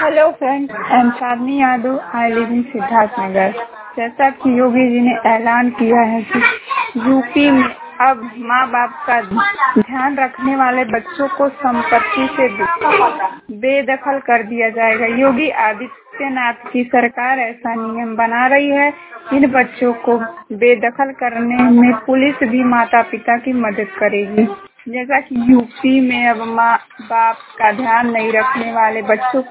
Hello friends, I am Chandni Yadav. I live in Siddharth Nagar. जैसा कि योगी जी ने ऐलान किया है कि यूपी में अब माँ बाप का ध्यान रखने वाले बच्चों को संपत्ति से बेदखल कर दिया जाएगा। योगी आदित्यनाथ की सरकार ऐसा नियम बना रही है। इन बच्चों को बेदखल करने में पुलिस भी माता पिता की मदद करेगी। जैसा कि यूपी में अब माँ बाप का ध्यान नहीं रखने वाले बच्चों